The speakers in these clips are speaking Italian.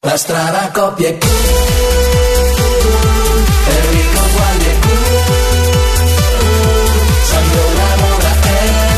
La strana coppia è Enrico Gualdi è Sandro Mora è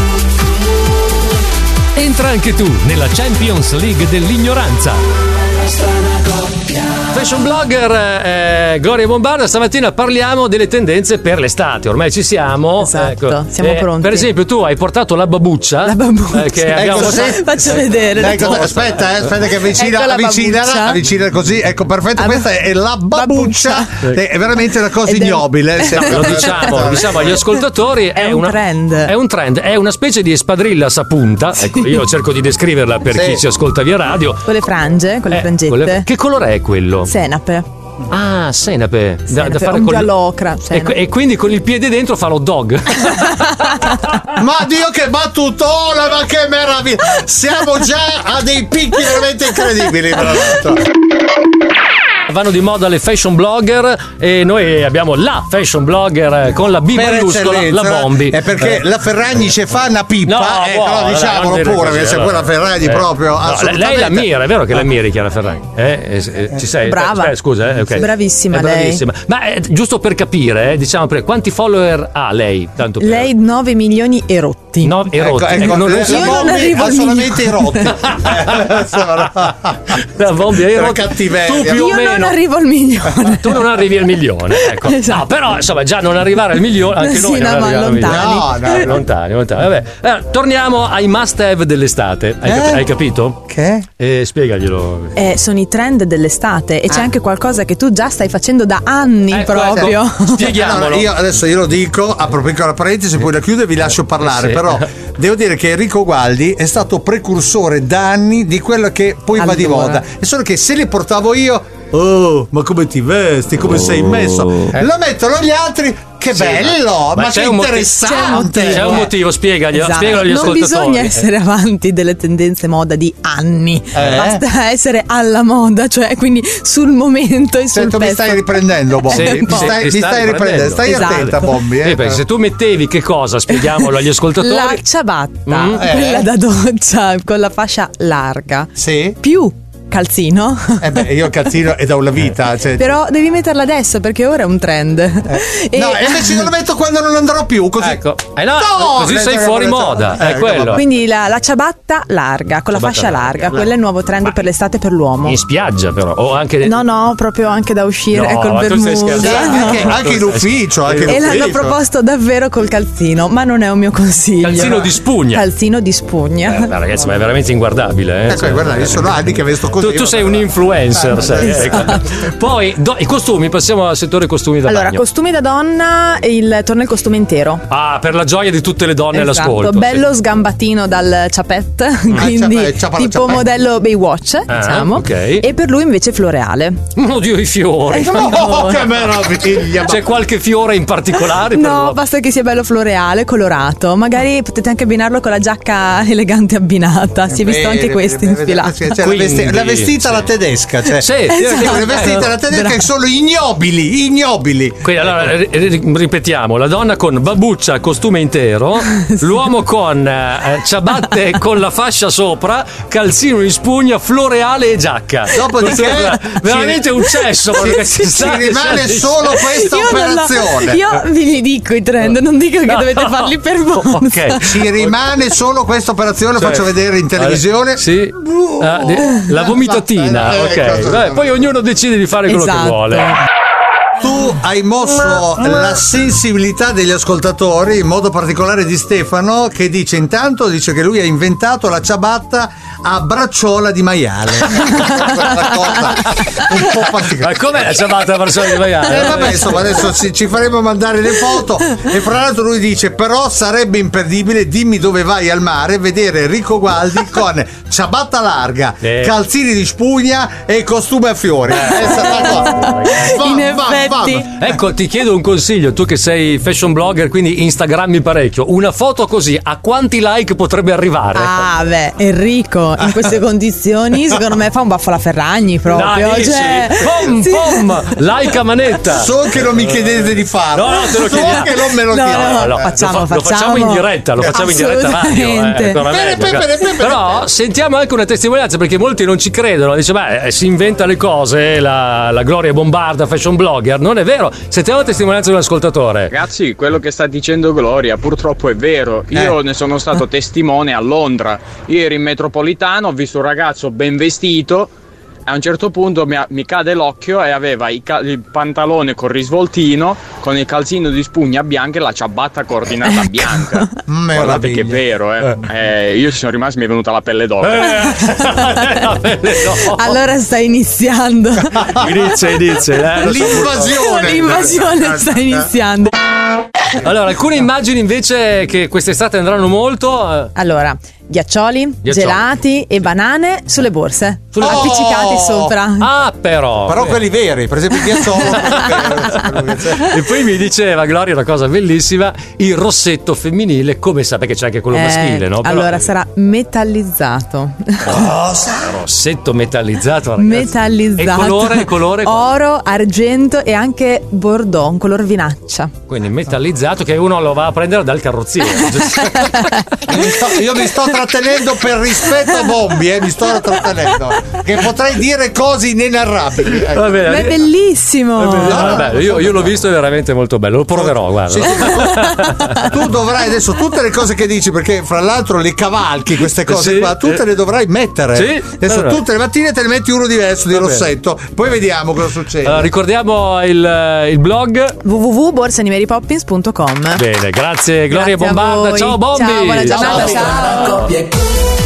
più. Entra anche tu nella Champions League dell'ignoranza. La strana coppia. Fashion blogger Gloria Bombarda, stamattina parliamo delle tendenze per l'estate. Ormai ci siamo. Esatto, siamo pronti. Per esempio, tu hai portato la babuccia. La babuccia. Che abbiamo Faccio vedere. Aspetta che avvicina così. Ecco, perfetto. Questa è la babuccia. È veramente una cosa ignobile. Lo diciamo agli ascoltatori. È un trend. È un trend, è una specie di espadrilla sapunta. Ecco, io cerco di descriverla per chi ci ascolta via radio. Con le frange, con le frangette. Che colore è quello? Senape. Ah, senape. Da fare un con giallocra. E quindi con il piede dentro fa l'hot dog. Ma Dio, che battutona, ma che meraviglia! Siamo già a dei picchi veramente incredibili. Vanno di moda le fashion blogger e noi abbiamo la fashion blogger con la B maiuscola, la Bombi. È perché la Ferragni ci fa una pippa, diciamolo pure, perché se poi la Ferragni proprio assolutamente. Lei la mira, è vero che la miri Chiara Ferragni? Ci sei? Brava. Scusa, ok. Bravissima, è bravissima. Ma giusto per capire, diciamo, quanti follower ha lei? Tanto per... Lei 9 milioni e rotti. No, erotti. Ecco, non arrivo ha solamente i rotti. La Bombi è rotta. Cattiveria. Tu più o meno non arrivo al milione. Tu non arrivi al milione, ecco. Esatto. No, però insomma già non arrivare al milione, anche Sì, noi no, non ma arriviamo al milione. lontani. Lontani. Vabbè. Torniamo ai must have dell'estate. Hai capito? Che? Spiegaglielo. Sono i trend dell'estate e c'è anche qualcosa che tu già stai facendo da anni proprio. Spieghiamolo. Allora, io lo dico, apro piccola parentesi, poi la chiudo e vi lascio parlare. Sì. Però devo dire che Enrico Gualdi è stato precursore da anni di quello che poi va di moda. E solo che se li portavo io, oh, ma come ti vesti, come sei messo, lo mettono gli altri. Che bello, ma che interessante. C'è un motivo, spiegaglielo agli non ascoltatori. Bisogna essere avanti delle tendenze moda di anni, basta essere alla moda, cioè quindi sul momento e sul pezzo. Mi stai riprendendo, Bombi. Sì, mi stai riprendendo. Stai attenta, Bombi. Perché se tu mettevi che cosa, spieghiamolo agli ascoltatori. La ciabatta, quella da doccia con la fascia larga. Sì. Più calzino. Io il calzino è da una vita. Cioè... Però devi metterla adesso perché ora è un trend. No, invece io lo metto quando non andrò più. Così. Ecco. Così sei fuori moda. È quello. Quindi la ciabatta larga, con la fascia larga. Quello è il nuovo trend per l'estate per l'uomo. In spiaggia, però. O anche... No, proprio anche da uscire col Bermuda. Anche in ufficio. E l'hanno proposto davvero col calzino, ma non è un mio consiglio. Calzino di spugna. Calzino di spugna. Ragazzi, ma è veramente inguardabile. Guarda, io sono anni che vesto così. Tu sei un influencer, sai. Esatto. Poi i costumi, passiamo al settore costumi da bagno. Allora, costumi da donna, torna il costume intero. Per la gioia di tutte le donne all'ascolto. Bello sgambatino dal ciapette, quindi tipo modello Baywatch, diciamo. Okay. E per lui invece floreale. Oddio, i fiori. Che meraviglia! C'è qualche fiore in particolare? No, basta che sia bello floreale, colorato. Magari potete anche abbinarlo con la giacca elegante abbinata. Si è visto anche questo infilato. La vestita alla tedesca, cioè. Sì, le vestite alla tedesca che sono ignobili. Quindi allora ripetiamo: la donna con babuccia, costume intero, l'uomo con ciabatte con la fascia sopra, calzino in spugna, floreale e giacca. Dopodiché veramente un cesso. Ci rimane solo questa operazione. Io vi dico i trend, non dico che dovete farli per voi. Okay. Ci rimane solo questa operazione, faccio vedere in televisione. Sì. La vomitatina, ok. Vabbè, poi ognuno decide di fare quello che vuole. Tu hai mosso la sensibilità degli ascoltatori, in modo particolare di Stefano, che dice che lui ha inventato la ciabatta a bracciola di maiale. Una cosa un po' particolare. Ma com'è la ciabatta a bracciola di maiale? Vabbè, insomma, adesso ci faremo mandare le foto. E fra l'altro lui dice: però sarebbe imperdibile, dimmi dove vai al mare, vedere Enrico Gualdi con ciabatta larga, calzini di spugna e costume a fiori. In effetti Complimenti. Ecco, ti chiedo un consiglio, tu che sei fashion blogger, quindi instagrammi parecchio. Una foto così, a quanti like potrebbe arrivare? Ah, beh, Enrico, in queste condizioni, secondo me fa un baffo alla Ferragni proprio. Dai, Cioè, pom, sì. pom, like a manetta. So che non mi chiedete di farlo. No, te lo so chiediamo. che non me lo No, chiedete. no, facciamo. Lo facciamo in diretta, lo facciamo in diretta radio. Assolutamente. Ancora meglio. Però sentiamo anche una testimonianza, perché molti non ci credono. Dice, beh, si inventa le cose, la Gloria Bombarda, fashion blogger. Non è vero. Sentiamo la testimonianza di un ascoltatore. Ragazzi, quello che sta dicendo Gloria purtroppo è vero. Io ne sono stato testimone a Londra. Io ero in metropolitana, ho visto un ragazzo ben vestito. A un certo punto mi cade l'occhio e aveva il pantalone con risvoltino, con il calzino di spugna bianca e la ciabatta coordinata bianca. Guardate che è vero, io ci sono rimasto, mi è venuta la pelle d'oca. Allora sta iniziando. Inizia. L'invasione sta iniziando. Allora, alcune immagini invece che quest'estate andranno molto. Allora, ghiaccioli, gelati e banane sulle borse. Appiccicati sopra. Ah, però quelli veri, per esempio il ghiacciolo. E poi mi diceva Gloria una cosa bellissima: il rossetto femminile, come sa, perché c'è anche quello maschile, no? Però, allora sarà metallizzato. rossetto metallizzato, ragazzi. Metallizzato. E colore? Oro, argento e anche bordeaux, un color vinaccia. Quindi metallizzato, che uno lo va a prendere dal carrozziere. Io mi sto trattenendo per rispetto a Bombi, mi sto trattenendo. Che potrei dire cose inenarrabili. Va bene. Ma è bellissimo. Io l'ho visto, è veramente molto bello. Lo proverò, guarda. Tu dovrai adesso tutte le cose che dici, perché fra l'altro le cavalchi queste cose qua, tutte le dovrai mettere. Sì, adesso tutte le mattine te ne metti uno diverso di rossetto, poi vediamo cosa succede. Allora, ricordiamo il blog www.borsanimarypoppins.com. Bene, grazie Gloria Bombarda. Ciao Bombi. Ciao, buona giornata. Ciao. Coppie